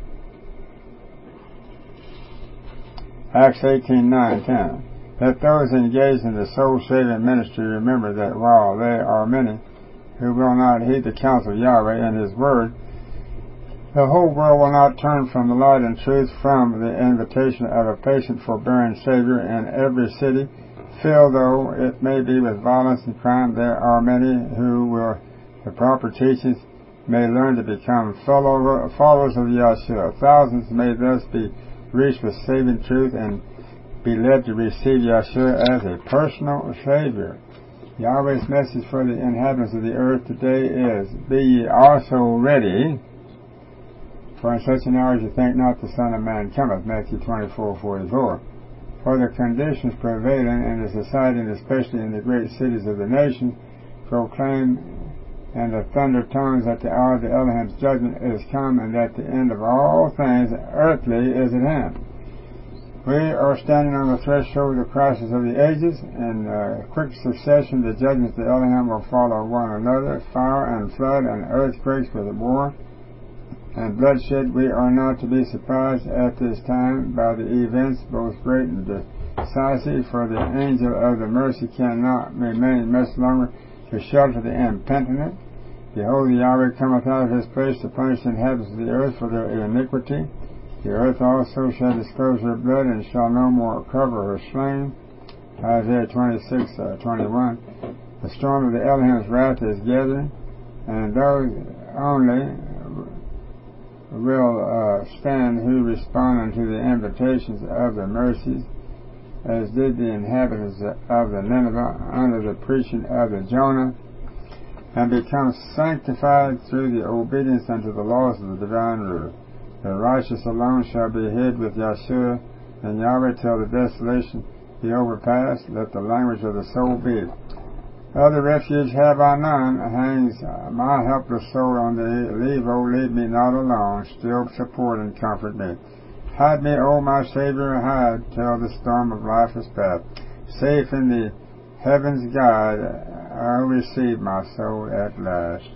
Acts 18:9-10. Let those engaged in the soul-saving ministry remember that while there are many who will not heed the counsel of Yahweh and His Word, the whole world will not turn from the light and truth, from the invitation of a patient, forbearing Savior in every city. Filled though it may be with violence and crime, there are many who will, the proper teachings, may learn to become followers of Yahshua. Thousands may thus be reached with saving truth and be led to receive Yahshua as a personal Savior. Yahweh's message for the inhabitants of the earth today is, be ye also ready, for in such an hour as you think not the Son of Man cometh, Matthew 24:44. For the conditions prevailing in the society, and especially in the great cities of the nation, proclaim in the thunder tones that the hour of the Elohim's judgment is come, and that the end of all things earthly is at hand. We are standing on the threshold of the crisis of the ages. In quick succession, the judgments of Elohim will follow one another, fire and flood and earthquakes with war and bloodshed. We are not to be surprised at this time by the events, both great and decisive, for the angel of the mercy cannot remain much longer to shelter the impenitent. Behold, the Yahweh cometh out of his place to punish the inhabitants of the earth for their iniquity. The earth also shall disclose her blood, and shall no more cover her slain. Isaiah 26:21. The storm of the Elohim's wrath is gathering, and those only will stand who respond unto the invitations of the mercies, as did the inhabitants of the Nineveh under the preaching of the Jonah, and become sanctified through the obedience unto the laws of the divine ruler. The righteous alone shall be hid with Yahshua and Yahweh till the desolation be overpassed. Let the language of the soul be. Other refuge have I none. Hangs my helpless soul on thee. Leave, leave me not alone. Still support and comfort me. Hide me, O my Savior, hide, till the storm of life is past. Safe in the heaven's guide, I'll receive my soul at last.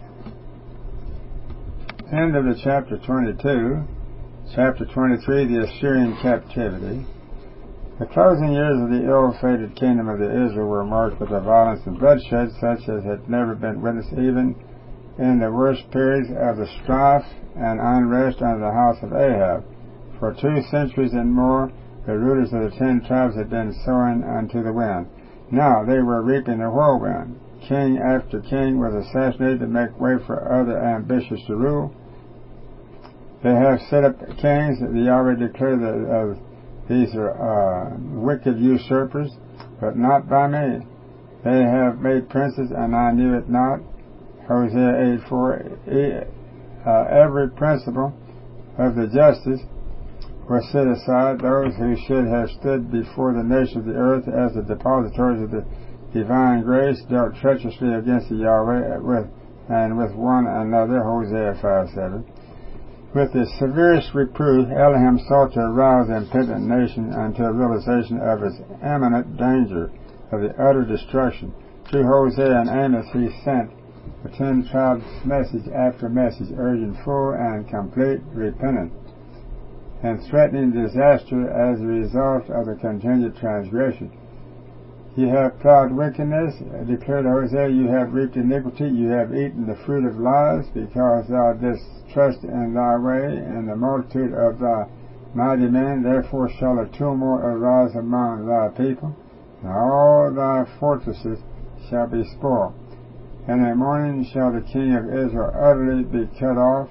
End of the chapter 22. Chapter 23, the Assyrian captivity. The closing years of the ill-fated kingdom of the Israel were marked with a violence and bloodshed such as had never been witnessed even in the worst periods of the strife and unrest under the house of Ahab. For 2 centuries and more, the rulers of the 10 tribes had been sowing unto the wind. Now they were reaping the whirlwind. King after king was assassinated to make way for other ambitious to rule. They have set up kings that they already declare that these are wicked usurpers, but not by me. They have made princes, and I knew it not. Hosea 8:4. Every principle of the justice was set aside. Those who should have stood before the nation of the earth as the depositories of the divine grace dealt treacherously against the Yahweh with one another. Hosea 5:7. With the severest reproof, Elohim sought to arouse the impenitent nation unto a realization of its imminent danger of the utter destruction. Through Hosea and Amos he sent the 10 tribes message after message, urging full and complete repentance and threatening disaster as a result of the continued transgression. You have plowed wickedness, declared Hosea, you have reaped iniquity, you have eaten the fruit of lies, because thou didst trust in thy way, and the multitude of thy mighty men. Therefore shall a tumult arise among thy people, and all thy fortresses shall be spoiled. In a morning shall the king of Israel utterly be cut off.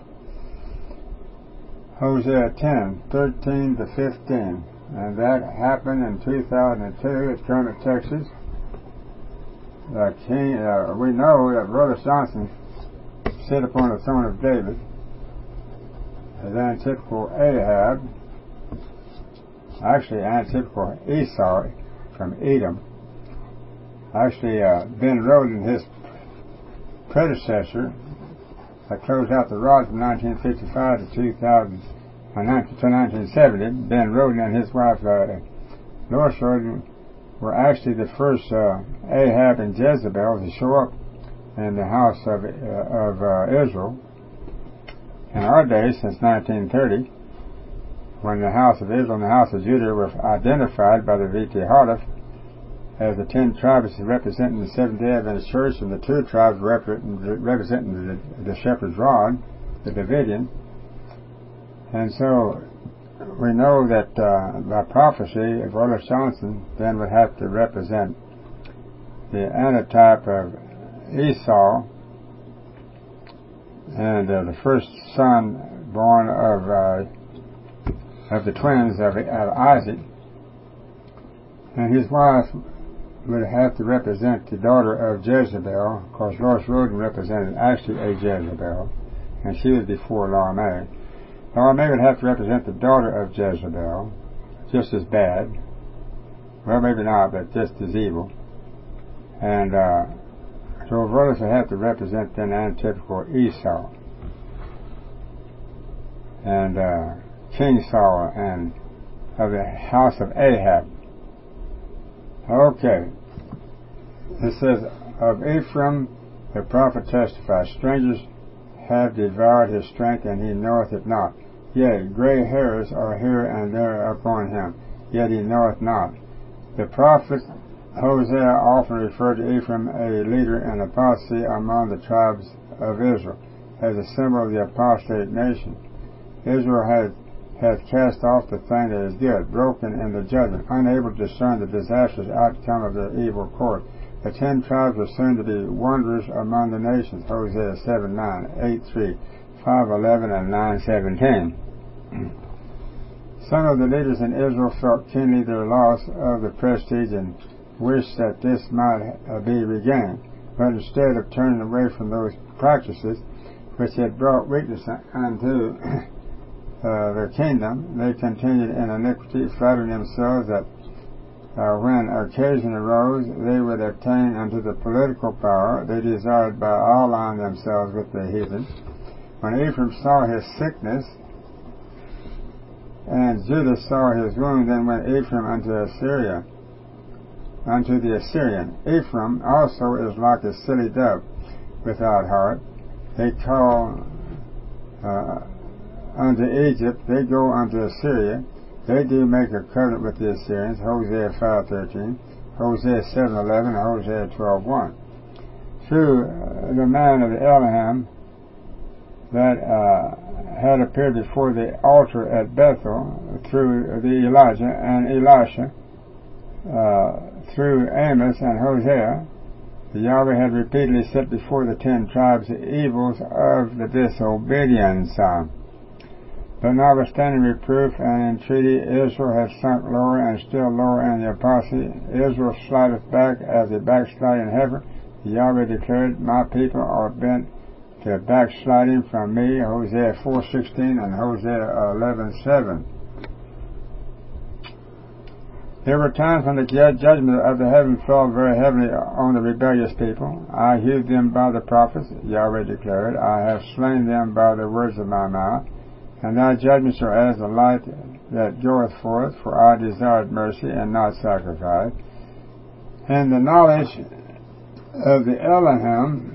Hosea 10:13-15. And that happened in 2002 at Kermit, Texas. The king, we know that Brother Johnson sit upon the throne of David, as antitypical Ahab, actually antitypical Esau from Edom. Actually, Ben Roden, his predecessor, that closed out the rod from 1955 to 1970, Ben Roden and his wife Lois Roden were actually the first Ahab and Jezebel to show up in the house of Israel in our day since 1930, when the house of Israel and the house of Judah were identified by the V.T. Harloff as the 10 tribes representing the Seventh-day Adventist Church, and the 2 tribes representing the Shepherd's Rod, the Davidian. And so we know that by prophecy, Wallace Johnson then would have to represent the antitype of Esau, and the first son born of the twins of Isaac, and his wife would have to represent the daughter of Jezebel. Of course, Lois Roden represented actually a Jezebel, and she was before Laura May. Laura May would have to represent the daughter of Jezebel, just as bad. Well, maybe not, but just as evil. And so Wallace would have to represent then antitypical Esau and King Saul and of the house of Ahab. Okay. It says, of Ephraim the prophet testifies, strangers have devoured his strength, and he knoweth it not. Yea, gray hairs are here and there upon him, yet he knoweth not. The prophet Hosea often referred to Ephraim, a leader in apostasy among the tribes of Israel, as a symbol of the apostate nation. Israel hath cast off the thing that is good, broken in the judgment, unable to discern the disastrous outcome of their evil course. The 10 tribes were soon to be wanderers among the nations. Hosea 7:9, 8:3, 5:11, and 9:17. Some of the leaders in Israel felt keenly their loss of the prestige and wished that this might be regained. But instead of turning away from those practices which had brought weakness unto their kingdom, they continued in iniquity, flattering themselves that when occasion arose, they would attain unto the political power they desired by allying themselves with the heathen. When Ephraim saw his sickness, and Judah saw his wound, then went Ephraim unto the Assyrian. Ephraim also is like a silly dove without heart. They call unto Egypt, they go unto Assyria. They do make a covenant with the Assyrians. Hosea 5:13, Hosea 7:11, and Hosea 12:1. Through the man of Elohim that had appeared before the altar at Bethel, through the Elijah and Elisha, through Amos and Hosea, Yahweh had repeatedly set before the 10 tribes the evils of the disobedience. But notwithstanding reproof and entreaty, Israel had sunk lower and still lower in the apostasy. Israel slideth back as a backsliding heifer. Yahweh declared, my people are bent to backsliding from me. Hosea 4:16 and Hosea 11:7. There were times when the judgment of the heaven fell very heavily on the rebellious people. I hewed them by the prophets, Yahweh declared. I have slain them by the words of my mouth. And thy judgments are as the light that goeth forth, for I desired mercy and not sacrifice. And the knowledge of the Elohim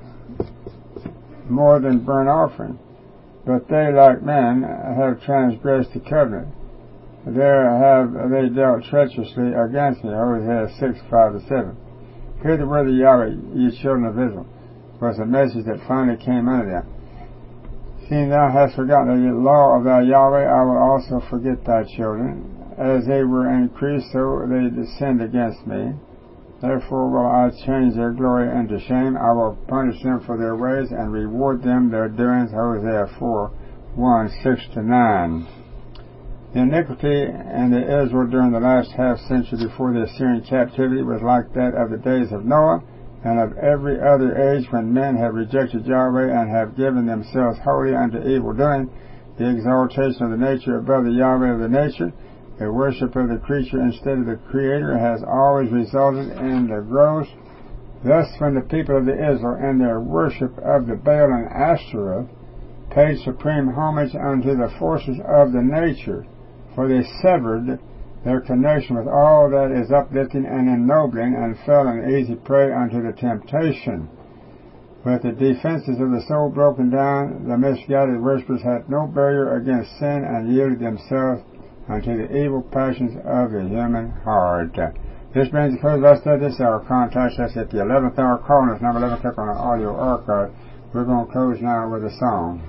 more than burnt offering. But they, like men, have transgressed the covenant. There have they dealt treacherously against me. Hosea 6:5-7. Hear the word of Yahweh, ye children of Israel, was a message that finally came unto them. Seeing thou hast forgotten the law of thy Yahweh, I will also forget thy children. As they were increased, so they sinned against me. Therefore will I change their glory into shame. I will punish them for their ways and reward them their doings. Hosea 4:1-6-9. The iniquity in the Israel during the last half-century before the Assyrian captivity was like that of the days of Noah and of every other age when men have rejected Yahweh and have given themselves wholly unto evil doing. The exaltation of the nature above the Yahweh of the nature, the worship of the creature instead of the Creator, has always resulted in the growth. Thus, when the people of the Israel in their worship of the Baal and Ashtoreth paid supreme homage unto the forces of the nature, for they severed their connection with all that is uplifting and ennobling, and fell an easy prey unto the temptation. With the defenses of the soul broken down, the misguided worshippers had no barrier against sin and yielded themselves unto the evil passions of the human heart. This brings the close of our study this hour. Contact us at the 11th hour. Call us number 11. Click on our audio archive. We're going to close now with a song.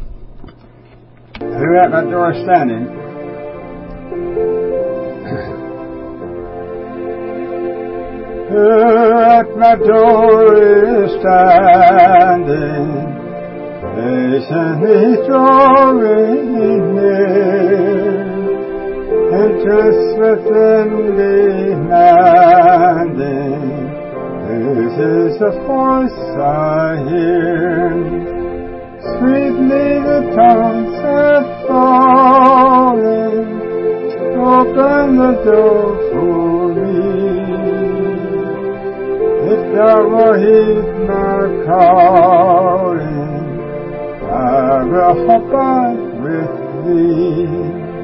Who at my door standing? Who at my door is standing, patiently drawing near, entrance within demanding, this is the voice I hear. Sweetly the tones are falling, open the door for me. If thou wilt heed my calling, I will abide with thee.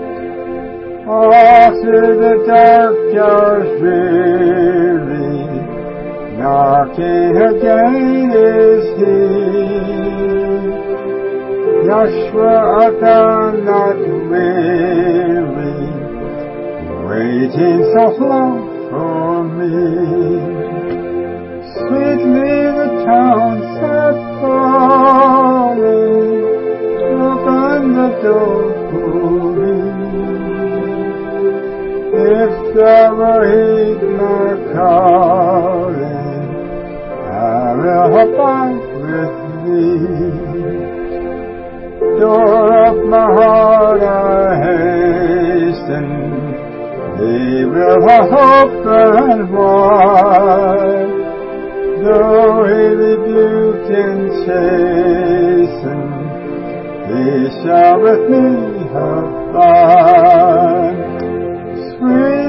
All through the dark hours weary, knocking again is he. Joshua, art thou not weary, waiting so long for me? Sweetly the tones are falling, open the door for me. If thou wilt heed my calling, will abide with thee. Door of my heart, I hasten, thee will I open wide. Though he rebuke and chasten, he shall with me abide. Sweet